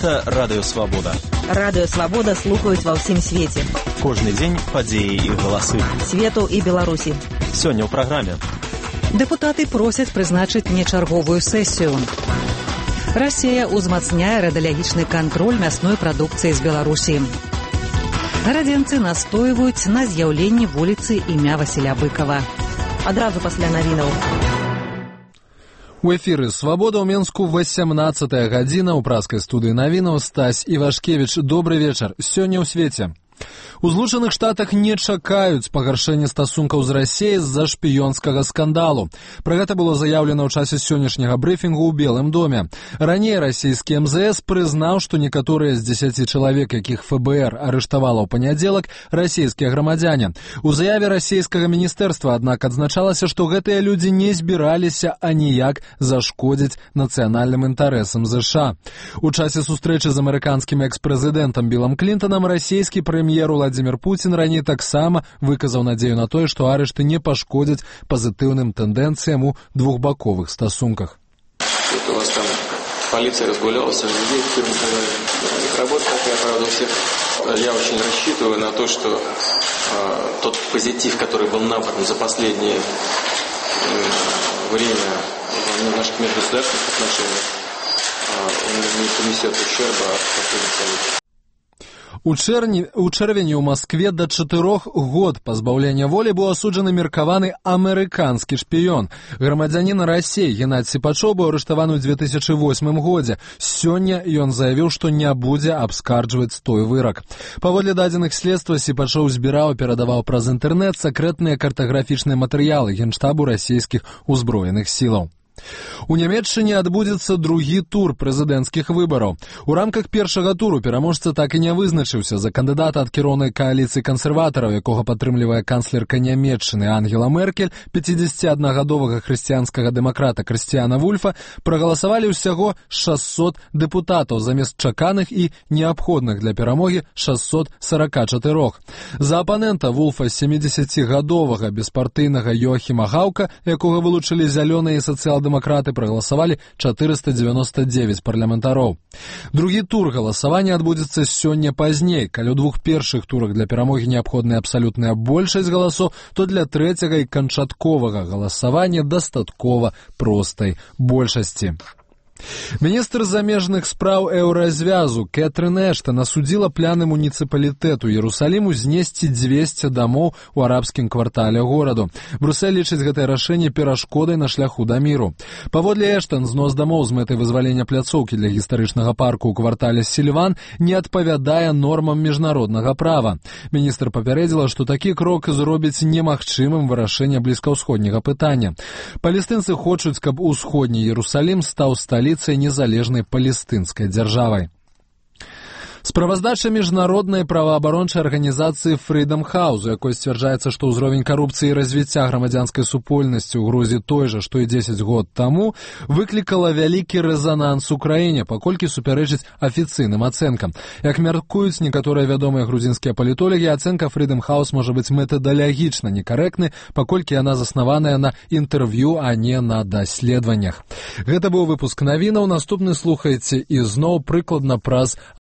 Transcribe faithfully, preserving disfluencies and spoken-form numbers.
Гэта Радыё Свабода. Радыё Свабода слухаюць ва ўсім свеце. Кожны дзень падзеі і галасы. Свету і Беларусі. Сёння ў праграме. Дэпутаты просяць прызначыць нечарговую сесію. Расія ўзмацняе радыялагічны кантроль мясной прадукцыі з Беларусі. Гарадзенцы настойваюць на з'яўленні вуліцы імя Васіля Быкова. Адразу пасля навінаў. У эфіры «Свабода» ў Менску васямнаццатая гадзіна. У праскай студыі навінаў Стась Івашкевіч. Добры вечар. Сёння ў свеце. У Злучаных Штатах не чакаюць пагаршэння стасункаў з Расіяй з-за шпіёнскага скандалу. Пра гэта было заяўлена ў часе сённяшняга брыфінгу ў Белым доме. Раней расійскі эм зэ эс прызнаў, што некаторыя з дзесяці чалавек, якіх эф бэ эр арыштавала ў панядзелак, расійскія грамадзяне. У заяве расійскага міністэрства, аднак, адзначалася, што гэтыя людзі не збіраліся аніяк зашкодзіць нацыянальным інтарэсам зэ ша а. У часе сустрэчы з амерыканскім экс-прэзідэнтам Білам Клінтанам расійскі прэм'ер Владзімір Пуцін раней таксама выказаў надзею на тое, што арышты не пашкодзяць пазітыўным тэндэнцыям у двухбаковых стасунках. У вас там полиция разгулялась, людей в фирме их работа такая, правда, у всех. Я очень рассчитываю на то, что э, тот позитив, который был набран за последнее э, время в наших межгосударственных отношениях, э, он не принесет ущерба от последних. У, чэрні, у чэрвені ў Маскве да чатырох год пазбаўлення волі быў асуджаны меркаваны амерыканскі шпіён. Грамадзянін Расіі Геннадзь Сіпачоў быў арыштаваны ў дзве тысячы восьмым годзе. Сёння ён заявіў, што не будзе абскарджваць той вырак. Паводле дадзеных следства Сіпачоў збіраў і перадаваў праз інтэрнэт сакрэтныя картаграфічныя матэрыялы Генштабу расійскіх узброеных сілаў. У Нямецчыне адбудзецца другі тур прэзідэнцкіх выбараў. У рамках першага туру пераможца так і не вызначыўся. За кандыдата ад кіроўнай кааліцыі кансерватараў, якога падтрымлівае канцлерка Нямецчыны Ангела Меркель, пяцідзесяціаднагадовага хрысціянскага дэмакрата Крысціяна Вульфа, прагаласавалі ўсяго шэсцьсот дэпутатаў замест чаканых і неабходных для перамогі шэсцьсот сарака чатырох. За апанента Вульфа сямідзесяцігадовага беспартыйнага Йоахіма Гаўка, якога вылучылі зялёныя і сацыял дэмакраты, прагаласавалі чатырыста дзевяноста дзевяць парламентароў. Другі тур галасавання адбудзецца сёння пазней. Калі ў двух першых турах для перамогі неабходная абсалютная большасць галасоў, то для трэцяга і канчатковага галасавання дастаткова простай большасці. Міністр замежных спраў еўразвязу Кэтрын Эштан асудзіла пляны муніцыпалітэту Іерусаліму знесці дзвесце дамоў у арабскім квартале гораду. Брюссель лічыць гэтае рашэнне перашкодай на шляху да міру. Паводле Эштан, знос дамоў з мэтай вызвалення пляцоўкі для гістарычнага парку ў квартале Сільван не адпавядае нормам міжнароднага права. Міністр папярэдзіла, што такі крок зробіць немагчымым вырашэнне блізкаўсходняга пытання. Палестынцы хочуць, каб усходні Іерусалім стаў сталіцай незалежнай палестынскай дзяржавай. Справаздача міжнароднай праваабарончай арганізацыі Freedom House, у якой сцвярджаецца, што ўзровень карупцыі і развіцця грамадзянскай супольнасці ў Грузіі той жа, што і дзесяць год таму, выклікала вялікі рэзананс у краіне, паколькі супярэчыць афіцыйным ацэнкам. Як мяркуюць некаторыя вядомыя грузінскія палітолагі, ацэнка Freedom House можа быць метадалагічна некарэктнай, паколькі яна заснаваная на інтэрв'ю, а не на даследаваннях. Гэта быў выпуск навінаў. Наступны слухайце ізноў прыкладна праз